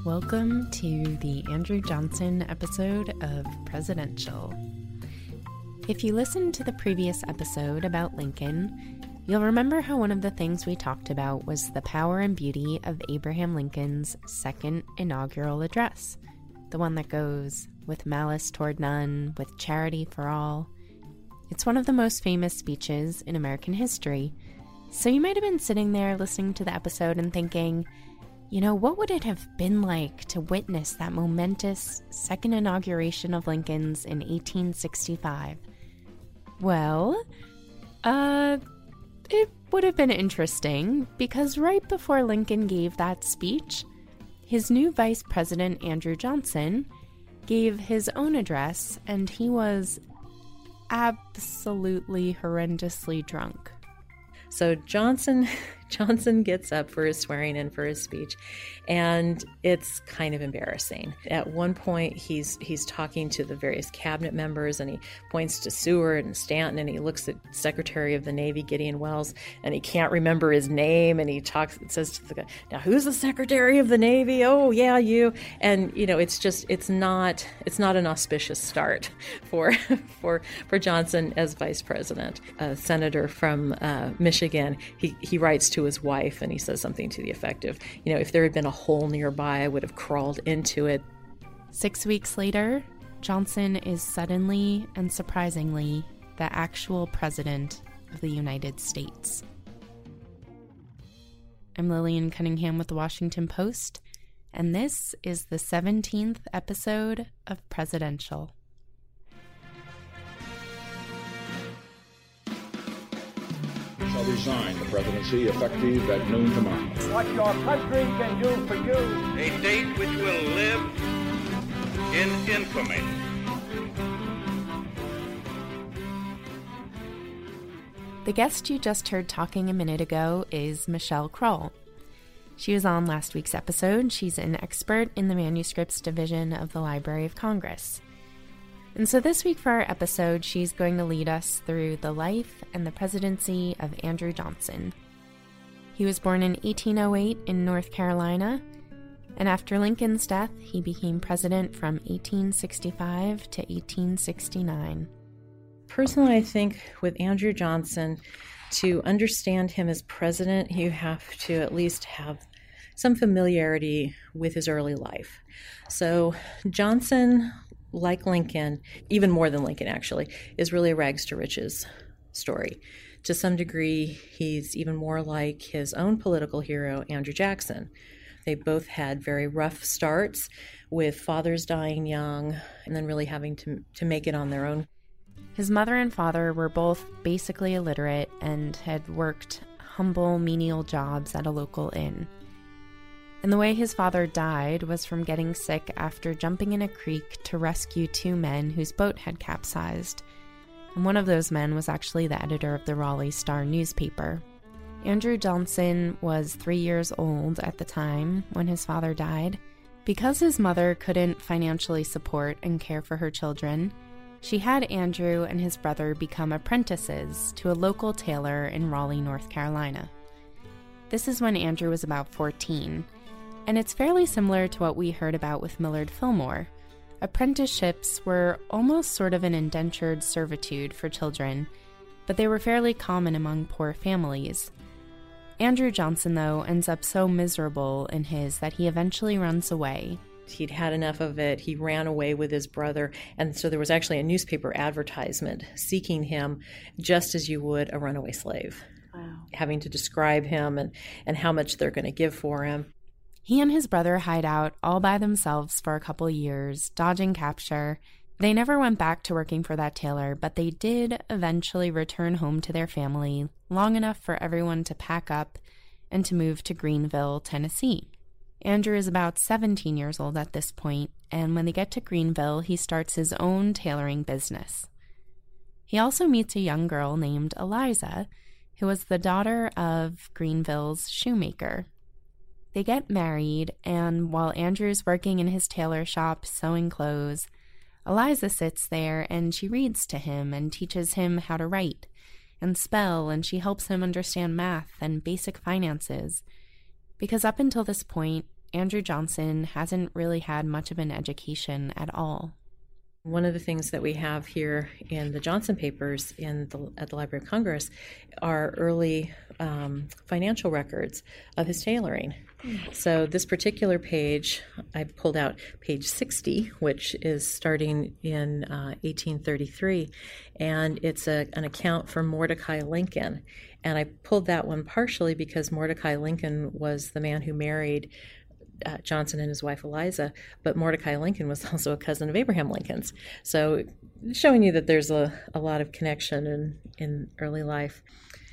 Welcome to the Andrew Johnson episode of Presidential. If you listened to the previous episode about Lincoln, you'll remember how one of the things we talked about was the power and beauty of Abraham Lincoln's second inaugural address, the one that goes, "With malice toward none, with charity for all." It's one of the most famous speeches in American history. So you might have been sitting there listening to the episode and thinking, what would it have been like to witness that momentous second inauguration of Lincoln's in 1865? Well, it would have been interesting because right before Lincoln gave that speech, his new Vice President, Andrew Johnson, gave his own address, and he was absolutely horrendously drunk. So Johnson gets up for his swearing in for his speech, and it's kind of embarrassing. At one point, he's talking to the various cabinet members, and he points to Seward and Stanton, and he looks at Secretary of the Navy Gideon Welles, and he can't remember his name, and he says to the guy, "Now who's the Secretary of the Navy? Oh yeah, you." And it's not an auspicious start for Johnson as Vice President. A senator from Michigan, he writes to his wife, and he says something to the effect of, if there had been a hole nearby, I would have crawled into it. 6 weeks later, Johnson is suddenly and surprisingly the actual president of the United States. I'm Lillian Cunningham with the Washington Post, and this is the 17th episode of Presidential. Shall resign the presidency effective at noon tomorrow. What your country can do for you. A date which will live in infamy. The guest you just heard talking a minute ago is Michelle Krull. She was on last week's episode. She's an expert in the manuscripts division of the Library of Congress. And so this week for our episode, she's going to lead us through the life and the presidency of Andrew Johnson. He was born in 1808 in North Carolina, and after Lincoln's death, he became president from 1865 to 1869. Personally, I think with Andrew Johnson, to understand him as president, you have to at least have some familiarity with his early life. So Johnson, like Lincoln, even more than Lincoln actually, is really a rags to riches story. To some degree, he's even more like his own political hero, Andrew Jackson. They both had very rough starts, with fathers dying young and then really having to make it on their own. His mother and father were both basically illiterate and had worked humble, menial jobs at a local inn. And the way his father died was from getting sick after jumping in a creek to rescue two men whose boat had capsized. And one of those men was actually the editor of the Raleigh Star newspaper. Andrew Johnson was 3 years old at the time when his father died. Because his mother couldn't financially support and care for her children, she had Andrew and his brother become apprentices to a local tailor in Raleigh, North Carolina. This is when Andrew was about 14. And it's fairly similar to what we heard about with Millard Fillmore. Apprenticeships were almost sort of an indentured servitude for children, but they were fairly common among poor families. Andrew Johnson, though, ends up so miserable in his that he eventually runs away. He'd had enough of it. He ran away with his brother, and so there was actually a newspaper advertisement seeking him just as you would a runaway slave. Wow. Having to describe him and how much they're going to give for him. He and his brother hide out all by themselves for a couple years, dodging capture. They never went back to working for that tailor, but they did eventually return home to their family long enough for everyone to pack up and to move to Greenville, Tennessee. Andrew is about 17 years old at this point, and when they get to Greenville, he starts his own tailoring business. He also meets a young girl named Eliza, who was the daughter of Greenville's shoemaker. They get married, and while Andrew's working in his tailor shop sewing clothes, Eliza sits there and she reads to him and teaches him how to write and spell, and she helps him understand math and basic finances. Because up until this point, Andrew Johnson hasn't really had much of an education at all. One of the things that we have here in the Johnson papers at the Library of Congress are early financial records of his tailoring. So this particular page, I pulled out page 60, which is starting in 1833, and it's an account from Mordecai Lincoln. And I pulled that one partially because Mordecai Lincoln was the man who married Johnson and his wife Eliza, but Mordecai Lincoln was also a cousin of Abraham Lincoln's. So showing you that there's a lot of connection in early life.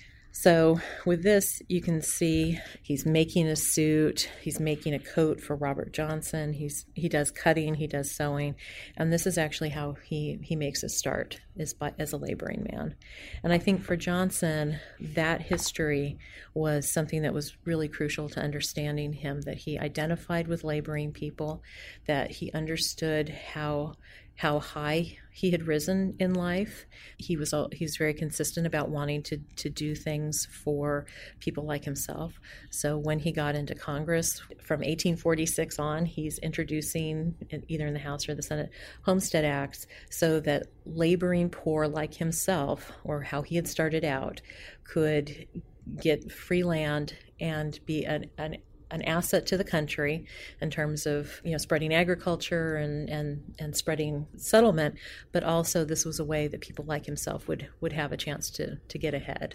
So with this, you can see he's making a suit, he's making a coat for Robert Johnson, he does cutting, he does sewing, and this is actually how he makes his start, as a laboring man. And I think for Johnson, that history was something that was really crucial to understanding him, that he identified with laboring people, that he understood how high he had risen in life. He's very consistent about wanting to do things for people like himself. So when he got into Congress, from 1846 on, he's introducing, either in the House or the Senate, Homestead Acts so that laboring poor like himself, or how he had started out, could get free land and be an asset to the country in terms of spreading agriculture and spreading settlement, but also this was a way that people like himself would have a chance to get ahead.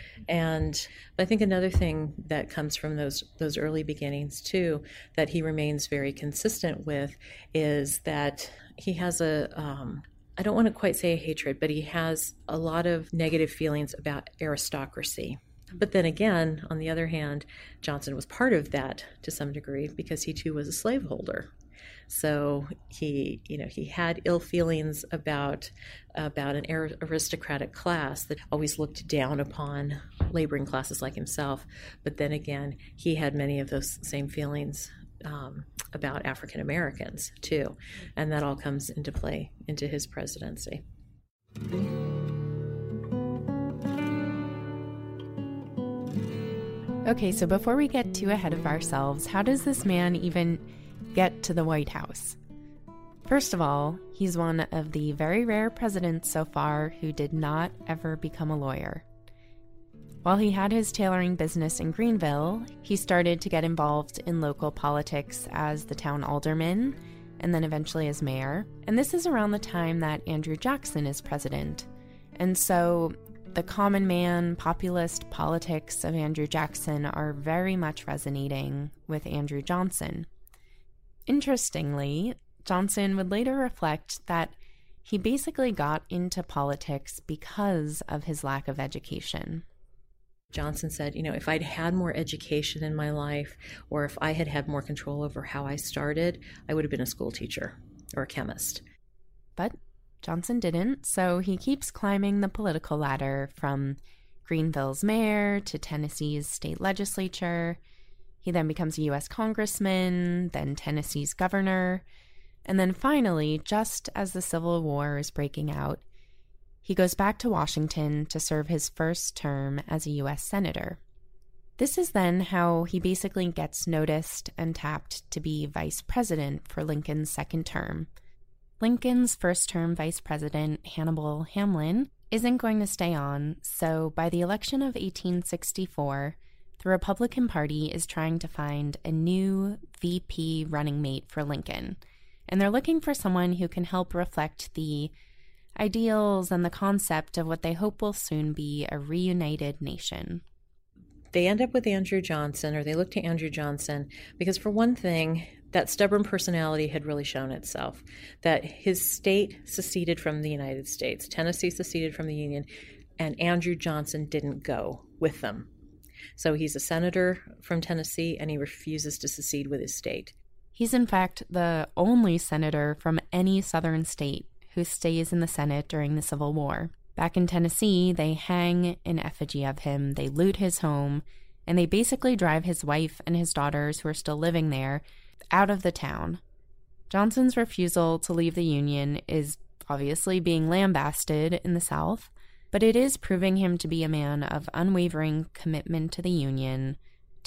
And I think another thing that comes from those early beginnings too, that he remains very consistent with, is that he has I don't want to quite say a hatred, but he has a lot of negative feelings about aristocracy. But then again, on the other hand, Johnson was part of that to some degree because he too was a slaveholder. So he had ill feelings about an aristocratic class that always looked down upon laboring classes like himself. But then again, he had many of those same feelings about African Americans too, and that all comes into play into his presidency. Okay, so before we get too ahead of ourselves, how does this man even get to the White House? First of all, he's one of the very rare presidents so far who did not ever become a lawyer. While he had his tailoring business in Greenville, he started to get involved in local politics as the town alderman, and then eventually as mayor. And this is around the time that Andrew Jackson is president. And so the common man, populist politics of Andrew Jackson are very much resonating with Andrew Johnson. Interestingly, Johnson would later reflect that he basically got into politics because of his lack of education. Johnson said, if I'd had more education in my life, or if I had had more control over how I started, I would have been a school teacher or a chemist. But Johnson didn't, so he keeps climbing the political ladder from Greenville's mayor to Tennessee's state legislature. He then becomes a U.S. congressman, then Tennessee's governor, and then finally, just as the Civil War is breaking out, he goes back to Washington to serve his first term as a U.S. senator. This is then how he basically gets noticed and tapped to be vice president for Lincoln's second term. Lincoln's first-term vice president, Hannibal Hamlin, isn't going to stay on, so by the election of 1864, the Republican Party is trying to find a new VP running mate for Lincoln, and they're looking for someone who can help reflect the ideals and the concept of what they hope will soon be a reunited nation. They end up with Andrew Johnson, or they look to Andrew Johnson, because for one thing, that stubborn personality had really shown itself, that his state seceded from the United States. Tennessee seceded from the Union, and Andrew Johnson didn't go with them. So he's a senator from Tennessee, and he refuses to secede with his state. He's in fact the only senator from any southern state who stays in the Senate during the Civil War. Back in Tennessee, they hang an effigy of him, they loot his home, and they basically drive his wife and his daughters, who are still living there, out of the town. Johnson's refusal to leave the Union is obviously being lambasted in the South, but it is proving him to be a man of unwavering commitment to the Union,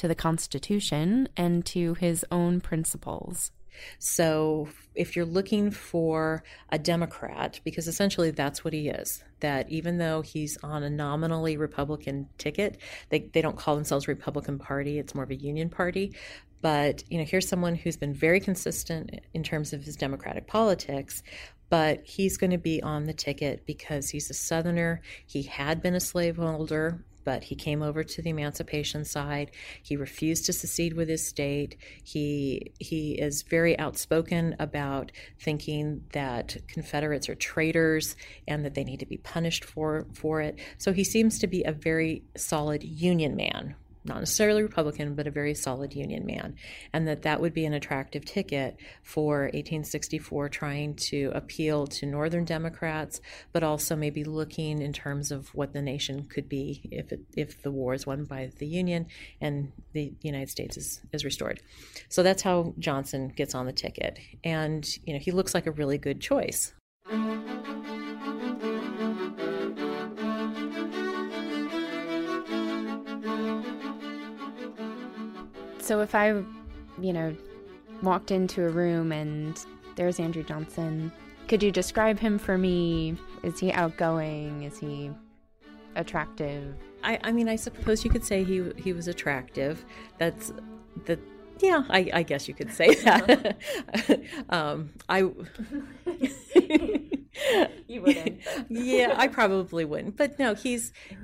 to the Constitution and to his own principles. So if you're looking for a Democrat, because essentially that's what he is, that even though he's on a nominally Republican ticket, they don't call themselves Republican Party, it's more of a Union Party. But, here's someone who's been very consistent in terms of his Democratic politics, but he's going to be on the ticket because he's a Southerner. He had been a slaveholder, but he came over to the emancipation side. He refused to secede with his state. He is very outspoken about thinking that Confederates are traitors and that they need to be punished for it. So he seems to be a very solid Union man, not necessarily Republican, but a very solid Union man, and that would be an attractive ticket for 1864, trying to appeal to Northern Democrats, but also maybe looking in terms of what the nation could be if the war is won by the Union and the United States is restored. So that's how Johnson gets on the ticket, and he looks like a really good choice. So if I, walked into a room and there's Andrew Johnson, could you describe him for me? Is he outgoing? Is he attractive? I suppose you could say he was attractive. Yeah, I guess you could say that. You wouldn't. Yeah, I probably wouldn't. But no, he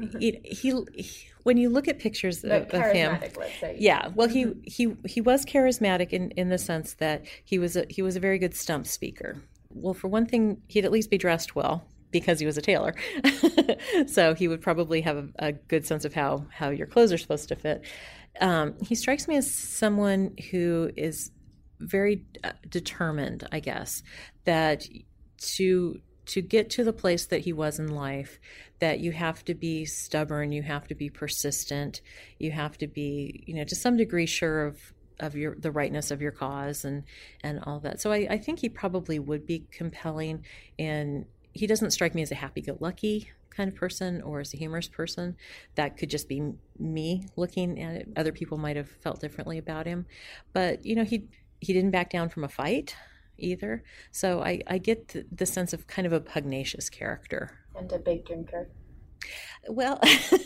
when you look at pictures of him, let's say. Yeah, well, he was charismatic in the sense that he was a very good stump speaker. Well, for one thing, he'd at least be dressed well because he was a tailor, so he would probably have a good sense of how your clothes are supposed to fit. He strikes me as someone who is very determined, I guess, that to get to the place that he was in life, that you have to be stubborn, you have to be persistent, you have to be, to some degree sure of the rightness of your cause and all that. So I think he probably would be compelling, and he doesn't strike me as a happy-go-lucky kind of person or as a humorous person. That could just be me looking at it. Other people might have felt differently about him, but he didn't back down from a fight either. So I get the sense of kind of a pugnacious character. And a big drinker. Well,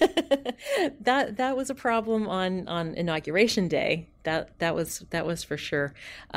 that was a problem on Inauguration Day. That was for sure.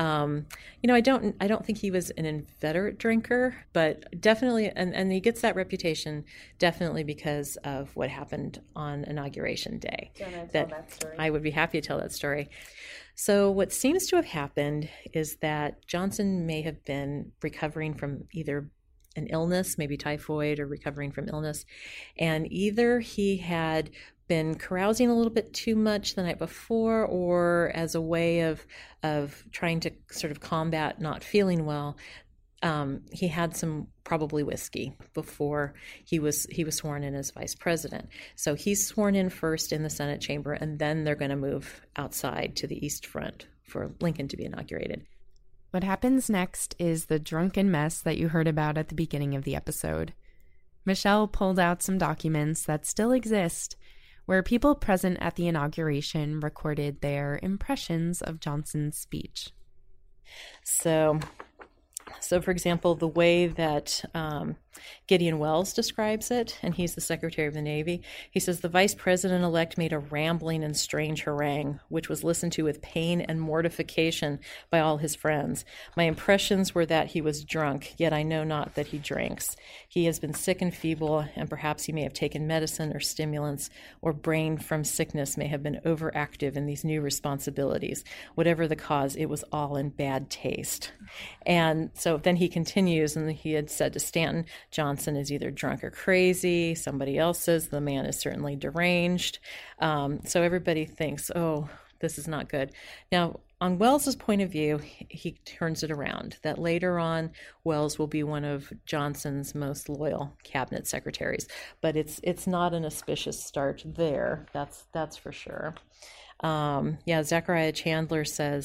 I don't think he was an inveterate drinker, but definitely, and he gets that reputation definitely because of what happened on Inauguration Day. Do you want to tell that story? I would be happy to tell that story. So what seems to have happened is that Johnson may have been recovering from either an illness, maybe typhoid, or recovering from illness, and either he had been carousing a little bit too much the night before, or as a way of trying to sort of combat not feeling well, he had some probably whiskey before he was sworn in as vice president. So he's sworn in first in the Senate chamber, and then they're going to move outside to the East Front for Lincoln to be inaugurated. What happens next is the drunken mess that you heard about at the beginning of the episode. Michelle pulled out some documents that still exist, where people present at the inauguration recorded their impressions of Johnson's speech. So for example, the way that Gideon Welles describes it, and he's the Secretary of the Navy, he says, "The Vice President-elect made a rambling and strange harangue, which was listened to with pain and mortification by all his friends. My impressions were that he was drunk, yet I know not that he drinks. He has been sick and feeble, and perhaps he may have taken medicine or stimulants, or brain from sickness may have been overactive in these new responsibilities. Whatever the cause, it was all in bad taste." And so then he continues, and he had said to Stanton, "Johnson is either drunk or crazy." Somebody else says the man is certainly deranged. So everybody thinks, oh, this is not good. Now, on Welles's point of view, he turns it around, that later on, Welles will be one of Johnson's most loyal cabinet secretaries. But it's not an auspicious start there, that's for sure. Zachariah Chandler says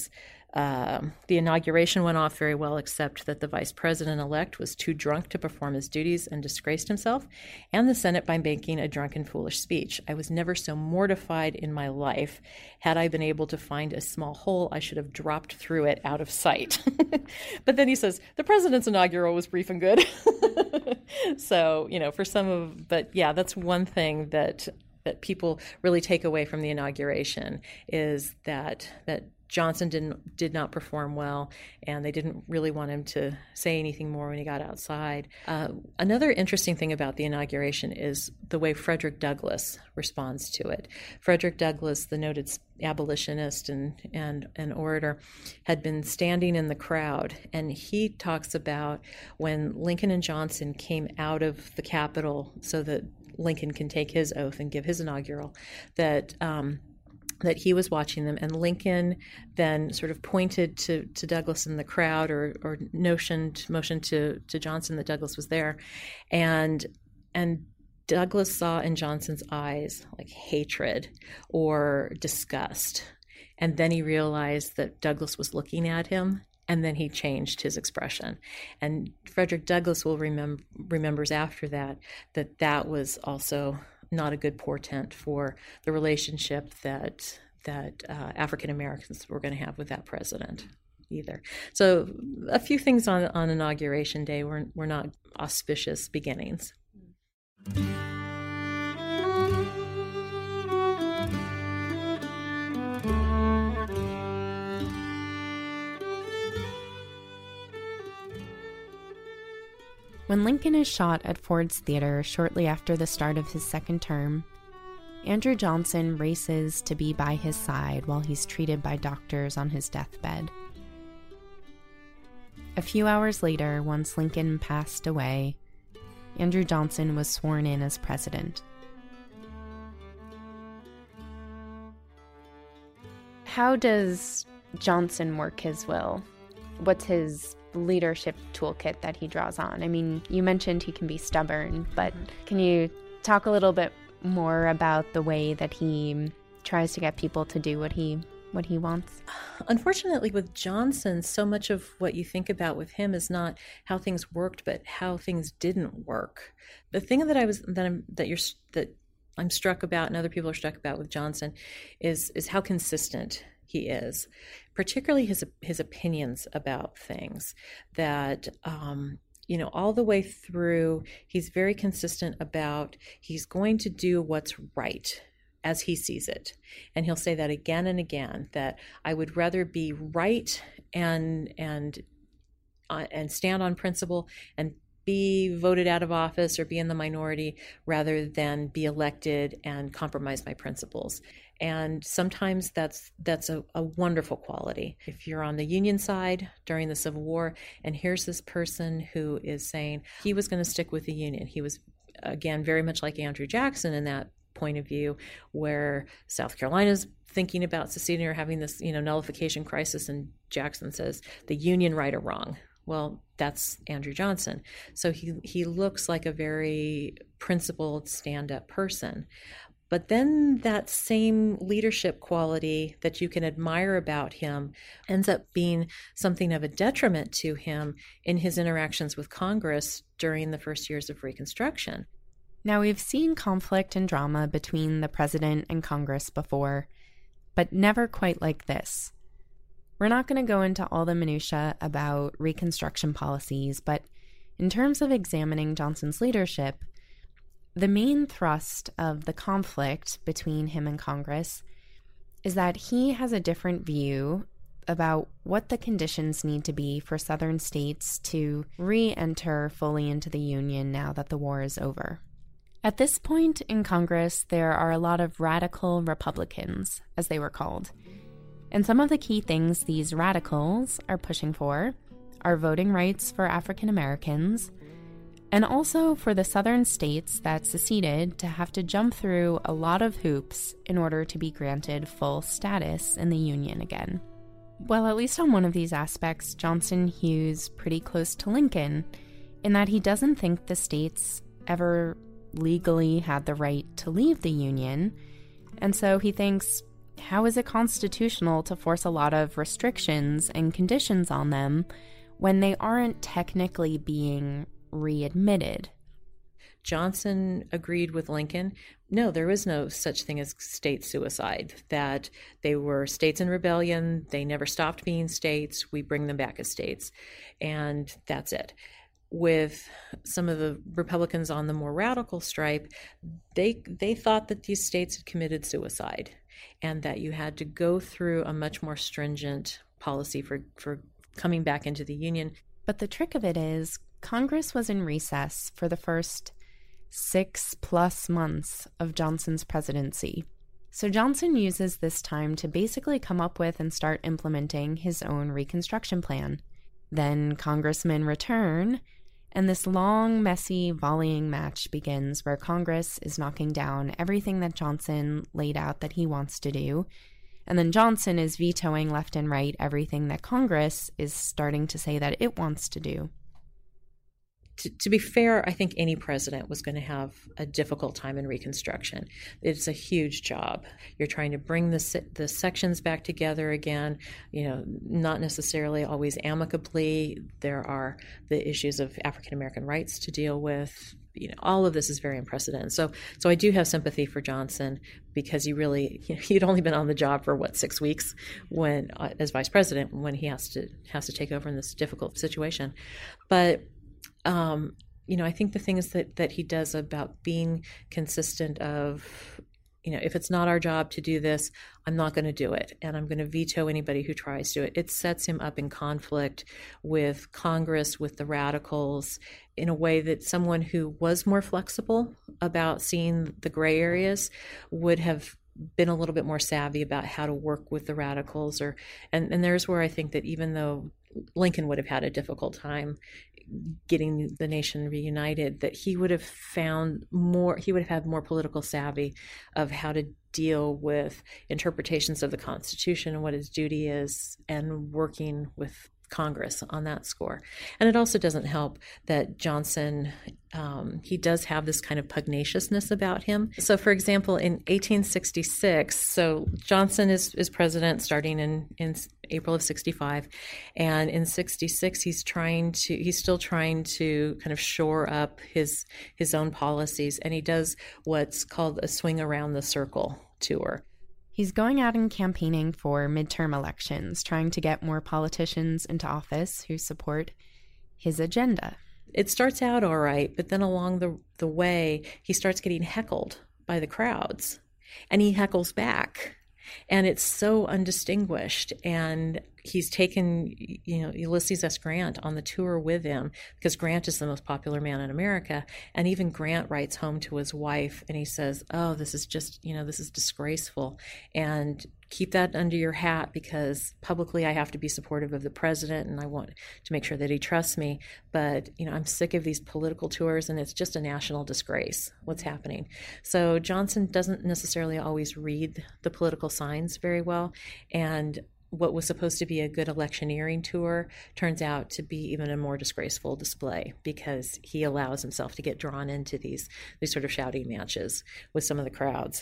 The inauguration went off very well, except that the vice president-elect was too drunk to perform his duties and disgraced himself, and the Senate by making a drunken, foolish speech. I was never so mortified in my life. Had I been able to find a small hole, I should have dropped through it out of sight. But then he says, the president's inaugural was brief and good. So, but yeah, that's one thing that people really take away from the inauguration is that Johnson did not perform well, and they didn't really want him to say anything more when he got outside. Another interesting thing about the inauguration is the way Frederick Douglass responds to it. Frederick Douglass, the noted abolitionist and orator, had been standing in the crowd, and he talks about when Lincoln and Johnson came out of the Capitol so that Lincoln can take his oath and give his inaugural, that he was watching them, and Lincoln then sort of pointed to Douglass in the crowd or motioned to Johnson that Douglass was there. And Douglass saw in Johnson's eyes like hatred or disgust. And then he realized that Douglass was looking at him, and then he changed his expression. And Frederick Douglass remembers after that was also not a good portent for the relationship that African Americans were going to have with that president either. So a few things on Inauguration Day were not auspicious beginnings. When Lincoln is shot at Ford's Theater shortly after the start of his second term, Andrew Johnson races to be by his side while he's treated by doctors on his deathbed. A few hours later, once Lincoln passed away, Andrew Johnson was sworn in as president. How does Johnson work his will? What's his leadership toolkit that he draws on? I mean, you mentioned he can be stubborn, but can you talk a little bit more about the way that he tries to get people to do what he wants? Unfortunately, with Johnson, so much of what you think about with him is not how things worked, but how things didn't work. The thing that I'm struck about, and other people are struck about with Johnson, is how consistent he is, particularly his opinions about things. That all the way through, he's very consistent about he's going to do what's right as he sees it. And he'll say that again and again, that I would rather be right and stand on principle and be voted out of office or be in the minority rather than be elected and compromise my principles. And sometimes that's a wonderful quality. If you're on the Union side during the Civil War, and here's this person who is saying he was going to stick with the Union. He was, again, very much like Andrew Jackson in that point of view, where South Carolina's thinking about seceding or having this, nullification crisis, and Jackson says the Union right or wrong. Well, that's Andrew Johnson. So he looks like a very principled stand-up person. But then that same leadership quality that you can admire about him ends up being something of a detriment to him in his interactions with Congress during the first years of Reconstruction. Now, we've seen conflict and drama between the president and Congress before, but never quite like this. We're not going to go into all the minutiae about Reconstruction policies, but in terms of examining Johnson's leadership, the main thrust of the conflict between him and Congress is that he has a different view about what the conditions need to be for Southern states to re-enter fully into the Union now that the war is over. At this point in Congress, there are a lot of radical Republicans, as they were called. And some of the key things these radicals are pushing for are voting rights for African Americans, and also for the Southern states that seceded to have to jump through a lot of hoops in order to be granted full status in the Union again. Well, at least on one of these aspects, Johnson hews pretty close to Lincoln, in that he doesn't think the states ever legally had the right to leave the Union, and so he thinks How is it constitutional to force a lot of restrictions and conditions on them when they aren't technically being readmitted? Johnson agreed with Lincoln. No, there is no such thing as state suicide, that they were states in rebellion. They never stopped being states. We bring them back as states. And that's it. With some of the Republicans on the more radical stripe, they thought that these states had committed suicide and that you had to go through a much more stringent policy for coming back into the Union. But the trick of it is Congress was in recess for the first 6+ months of Johnson's presidency. So Johnson uses this time to basically come up with and start implementing his own Reconstruction plan. Then congressmen return, and this long, messy volleying match begins where Congress is knocking down everything that Johnson laid out that he wants to do, and then Johnson is vetoing left and right everything that Congress is starting to say that it wants to do. To be fair, I think any president was going to have a difficult time in Reconstruction. It's a huge job. You're trying to bring the sections back together again, not necessarily always amicably. There are the issues of African American rights to deal with. All of this is very unprecedented. So I do have sympathy for Johnson, because he'd only been on the job for 6 weeks when as vice president, when he has to take over in this difficult situation. But I think the thing is that he does about being consistent of, if it's not our job to do this, I'm not going to do it, and I'm going to veto anybody who tries to. It sets him up in conflict with Congress, with the radicals, in a way that someone who was more flexible about seeing the gray areas would have been a little bit more savvy about how to work with the radicals. And there's where I think that even though Lincoln would have had a difficult time getting the nation reunited, that he would have had more political savvy of how to deal with interpretations of the Constitution and what his duty is, and working with Congress on that score. And it also doesn't help that Johnson, he does have this kind of pugnaciousness about him. So, for example, in 1866, so Johnson is president starting in April of 65, and in 66 he's still trying to kind of shore up his own policies, and he does what's called a swing around the circle tour. He's going out and campaigning for midterm elections, trying to get more politicians into office who support his agenda. It starts out all right, but then along the way, he starts getting heckled by the crowds, and he heckles back. And it's so undistinguished. And he's taken, Ulysses S. Grant on the tour with him, because Grant is the most popular man in America. And even Grant writes home to his wife, and he says, "Oh, this is just, this is disgraceful. And keep that under your hat, because publicly I have to be supportive of the president, and I want to make sure that he trusts me. But, I'm sick of these political tours, and it's just a national disgrace what's happening." So Johnson doesn't necessarily always read the political signs very well. And what was supposed to be a good electioneering tour turns out to be even a more disgraceful display, because he allows himself to get drawn into these sort of shouting matches with some of the crowds.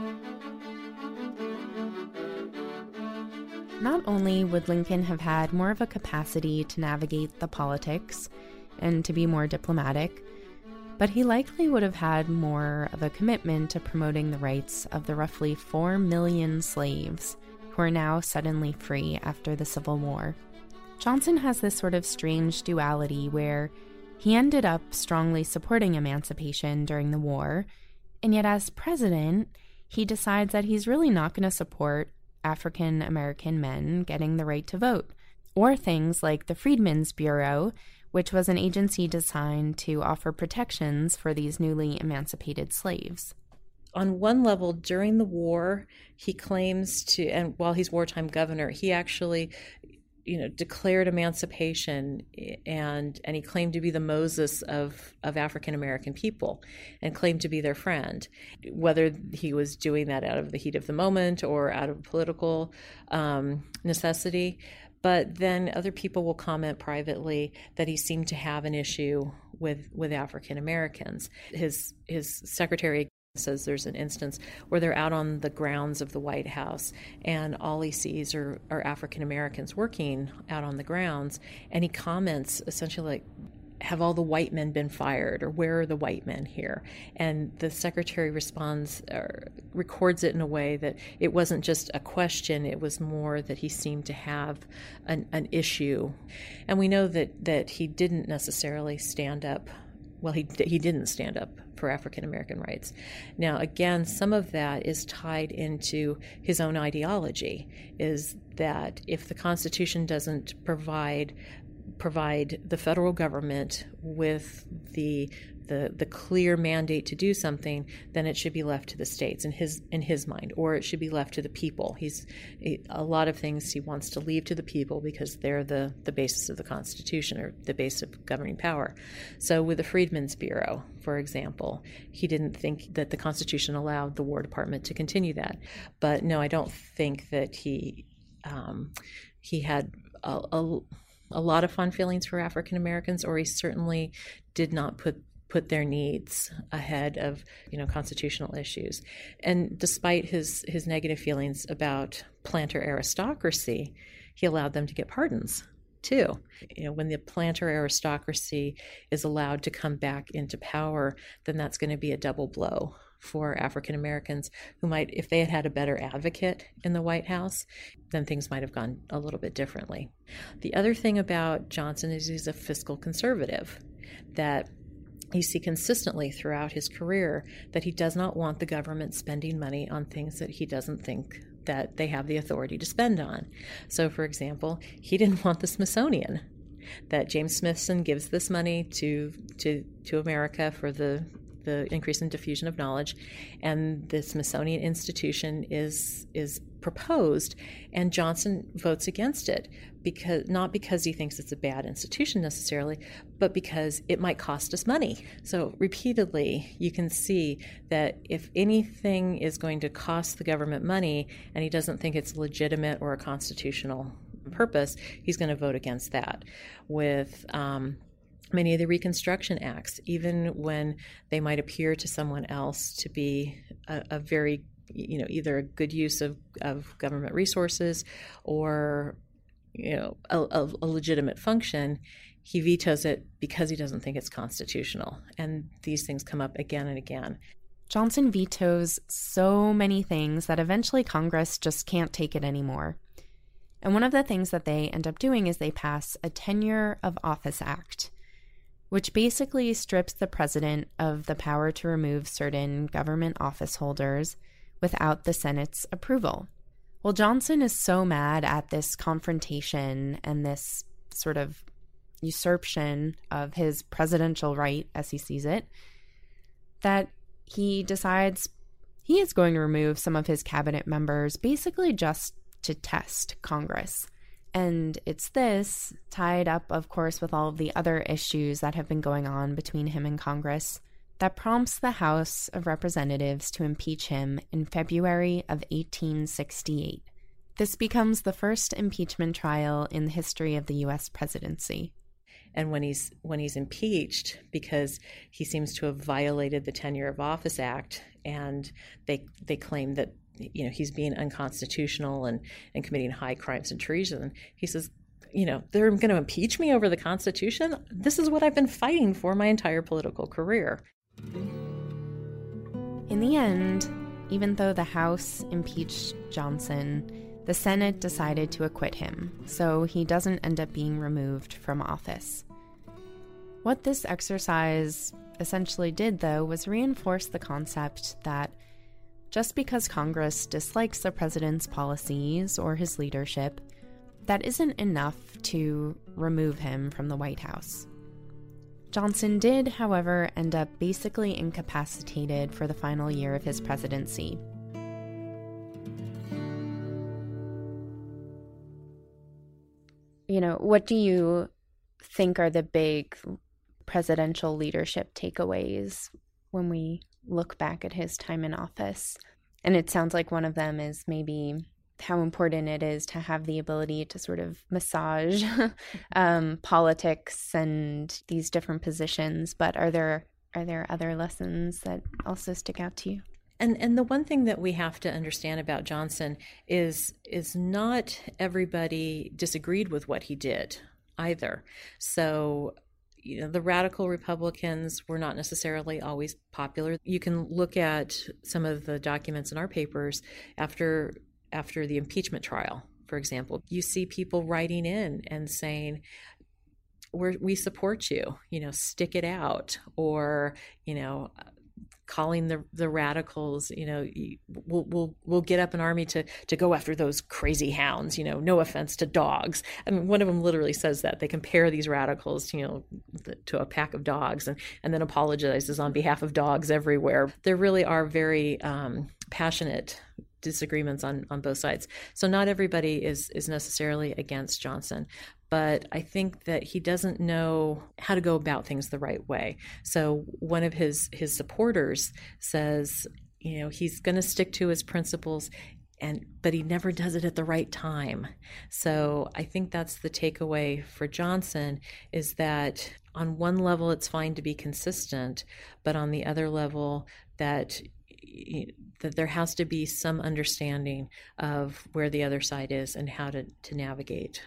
Not only would Lincoln have had more of a capacity to navigate the politics and to be more diplomatic, but he likely would have had more of a commitment to promoting the rights of the roughly 4 million slaves who are now suddenly free after the Civil War. Johnson has this sort of strange duality where he ended up strongly supporting emancipation during the war, and yet as president, he decides that he's really not going to support African American men getting the right to vote, or things like the Freedmen's Bureau, which was an agency designed to offer protections for these newly emancipated slaves. On one level, during the war, he claims to, and while he's wartime governor, he actually, declared emancipation, and he claimed to be the Moses of African American people, and claimed to be their friend. Whether he was doing that out of the heat of the moment or out of political necessity. But then other people will comment privately that he seemed to have an issue with African Americans. His secretary Says there's an instance where they're out on the grounds of the White House and all he sees are African Americans working out on the grounds, and he comments essentially like, have all the white men been fired, or where are the white men here? And the secretary responds, or records it in a way that it wasn't just a question, it was more that he seemed to have an issue. And we know that he didn't necessarily stand up. Well, he didn't stand up for African American rights. Now, again, some of that is tied into his own ideology, is that if the Constitution doesn't provide the federal government with the clear mandate to do something, then it should be left to the states in his mind, or it should be left to the people. A lot of things he wants to leave to the people because they're the basis of the Constitution, or the base of governing power. So with the Freedmen's Bureau, for example, he didn't think that the Constitution allowed the War Department to continue that. But no, I don't think that he had a lot of fond feelings for African Americans, or he certainly did not put their needs ahead of constitutional issues. And despite his negative feelings about planter aristocracy, he allowed them to get pardons too. When the planter aristocracy is allowed to come back into power, then that's going to be a double blow for African Americans who might, if they had had a better advocate in the White House, then things might have gone a little bit differently. The other thing about Johnson is he's a fiscal conservative, that you see consistently throughout his career that he does not want the government spending money on things that he doesn't think that they have the authority to spend on. So, for example, he didn't want the Smithsonian, that James Smithson gives this money to America for the increase in diffusion of knowledge, and the Smithsonian Institution is proposed, and Johnson votes against it, not because he thinks it's a bad institution necessarily, but because it might cost us money. So repeatedly, you can see that if anything is going to cost the government money, and he doesn't think it's legitimate or a constitutional purpose, he's going to vote against that. With many of the Reconstruction Acts, even when they might appear to someone else to be a very, either a good use of government resources or, a legitimate function, he vetoes it because he doesn't think it's constitutional. And these things come up again and again. Johnson vetoes so many things that eventually Congress just can't take it anymore. And one of the things that they end up doing is they pass a Tenure of Office Act, which basically strips the president of the power to remove certain government office holders without the Senate's approval. Well, Johnson is so mad at this confrontation and this sort of usurpation of his presidential right, as he sees it, that he decides he is going to remove some of his cabinet members, basically just to test Congress. And it's this, tied up, of course, with all of the other issues that have been going on between him and Congress, that prompts the House of Representatives to impeach him in February of 1868. This becomes the first impeachment trial in the history of the U.S. presidency. And when he's impeached, because he seems to have violated the Tenure of Office Act, and they claim that he's being unconstitutional and committing high crimes and treason, he says, they're going to impeach me over the Constitution? This is what I've been fighting for my entire political career. In the end, even though the House impeached Johnson, the Senate decided to acquit him, so he doesn't end up being removed from office. What this exercise essentially did, though, was reinforce the concept that just because Congress dislikes the president's policies or his leadership, that isn't enough to remove him from the White House. Johnson did, however, end up basically incapacitated for the final year of his presidency. What do you think are the big presidential leadership takeaways when we look back at his time in office? And it sounds like one of them is maybe how important it is to have the ability to sort of massage politics and these different positions. But are there Are there other lessons that also stick out to you? And the one thing that we have to understand about Johnson is not everybody disagreed with what he did either. So, the radical Republicans were not necessarily always popular. You can look at some of the documents in our papers after the impeachment trial, for example. You see people writing in and saying, we support you, stick it out, or, calling the radicals, we'll get up an army to go after those crazy hounds, no offense to dogs. I mean, one of them literally says that. They compare these radicals, to a pack of dogs, and then apologizes on behalf of dogs everywhere. There really are very passionate disagreements on both sides. So not everybody is necessarily against Johnson. But I think that he doesn't know how to go about things the right way. So one of his supporters says, he's going to stick to his principles, but he never does it at the right time. So I think that's the takeaway for Johnson, is that on one level it's fine to be consistent, but on the other level that there has to be some understanding of where the other side is and how to navigate.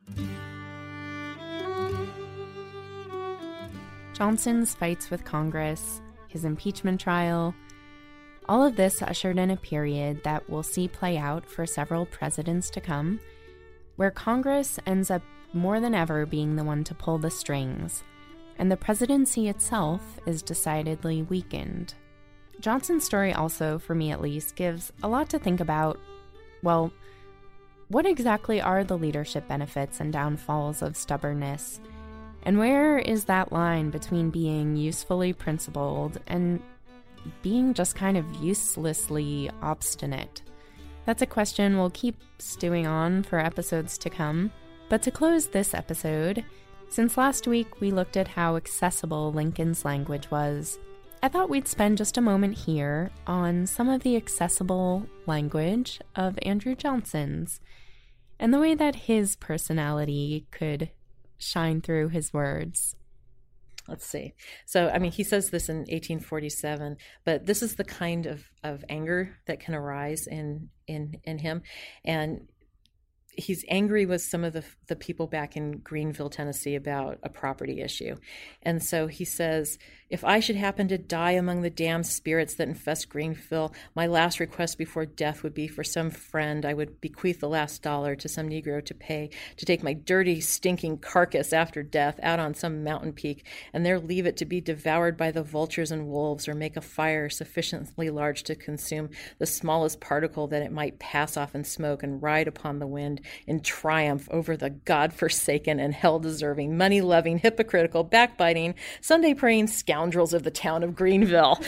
Johnson's fights with Congress, his impeachment trial, all of this ushered in a period that we'll see play out for several presidents to come, where Congress ends up more than ever being the one to pull the strings, and the presidency itself is decidedly weakened. Johnson's story also, for me at least, gives a lot to think about. Well, what exactly are the leadership benefits and downfalls of stubbornness? And where is that line between being usefully principled and being just kind of uselessly obstinate? That's a question we'll keep stewing on for episodes to come. But to close this episode, since last week we looked at how accessible Lincoln's language was, I thought we'd spend just a moment here on some of the accessible language of Andrew Johnson's, and the way that his personality could shine through his words. Let's see. So, he says this in 1847, but this is the kind of anger that can arise in him. And he's angry with some of the people back in Greenville, Tennessee, about a property issue. And so he says, "If I should happen to die among the damned spirits that infest Greenville, my last request before death would be for some friend I would bequeath the last dollar to some Negro to pay, to take my dirty, stinking carcass after death out on some mountain peak, and there leave it to be devoured by the vultures and wolves, or make a fire sufficiently large to consume the smallest particle that it might pass off in smoke, and ride upon the wind in triumph over the God-forsaken and hell-deserving, money-loving, hypocritical, backbiting, Sunday-praying scoundrels of the town of Greenville."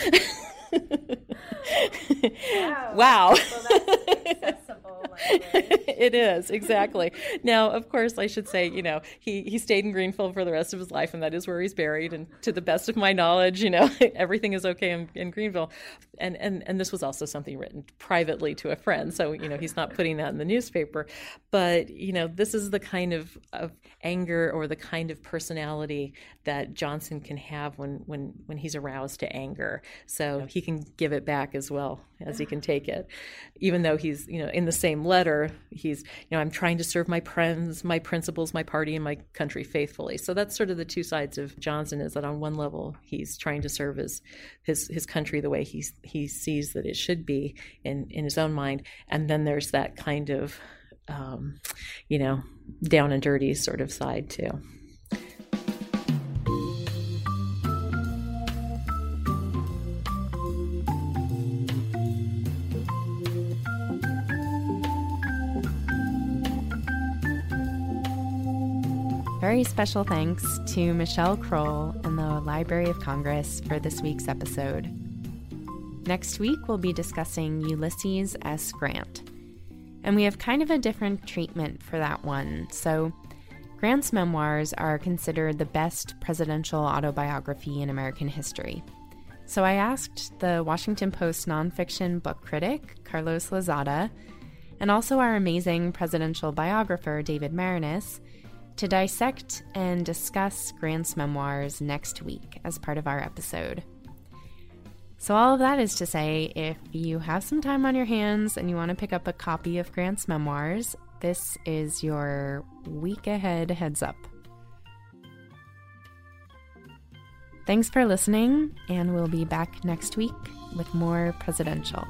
Wow. Well, that's accessible language. It is, exactly. Now, of course, I should say, he stayed in Greenville for the rest of his life, and that is where he's buried. And to the best of my knowledge, everything is okay in Greenville. And this was also something written privately to a friend. So, he's not putting that in the newspaper. But, this is the kind of anger or the kind of personality that Johnson can have when he's aroused to anger. So he can give it back as well as he can take it. Even though he's, in the same letter, he's, I'm trying to serve my friends, my principles, my party, and my country faithfully. So that's sort of the two sides of Johnson, is that on one level, he's trying to serve his country the way he sees that it should be in his own mind. And then there's that kind of, down and dirty sort of side too. Very special thanks to Michelle Kroll and the Library of Congress for this week's episode. Next week, we'll be discussing Ulysses S. Grant. And we have kind of a different treatment for that one. So, Grant's memoirs are considered the best presidential autobiography in American history. So I asked the Washington Post nonfiction book critic, Carlos Lozada, and also our amazing presidential biographer, David Maraniss, to dissect and discuss Grant's memoirs next week as part of our episode. So all of that is to say, if you have some time on your hands and you want to pick up a copy of Grant's memoirs, this is your week ahead heads up. Thanks for listening, and we'll be back next week with more Presidential.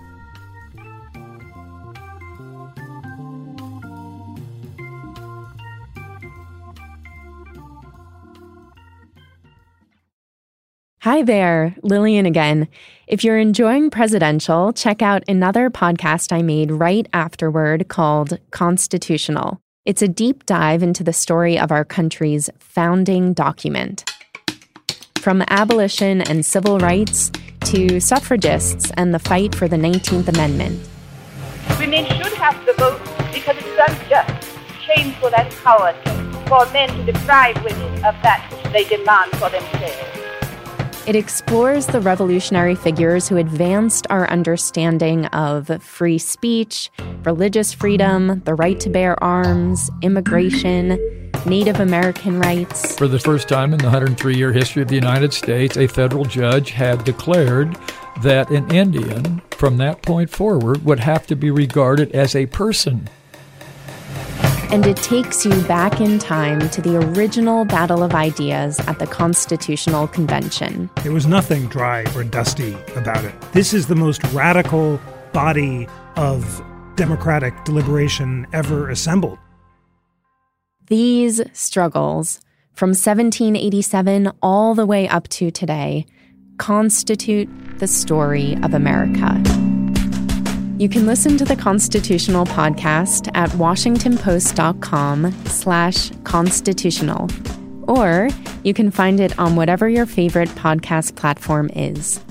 Hi there, Lillian again. If you're enjoying Presidential, check out another podcast I made right afterward called Constitutional. It's a deep dive into the story of our country's founding document. From abolition and civil rights to suffragists and the fight for the 19th Amendment. Women should have the vote because it's unjust, shameful and cowardly for men to deprive women of that which they demand for themselves. It explores the revolutionary figures who advanced our understanding of free speech, religious freedom, the right to bear arms, immigration, Native American rights. For the first time in the 103-year history of the United States, a federal judge had declared that an Indian, from that point forward, would have to be regarded as a person. And it takes you back in time to the original battle of ideas at the Constitutional Convention. There was nothing dry or dusty about it. This is the most radical body of democratic deliberation ever assembled. These struggles, from 1787 all the way up to today, constitute the story of America. You can listen to the Constitutional podcast at washingtonpost.com/constitutional, or you can find it on whatever your favorite podcast platform is.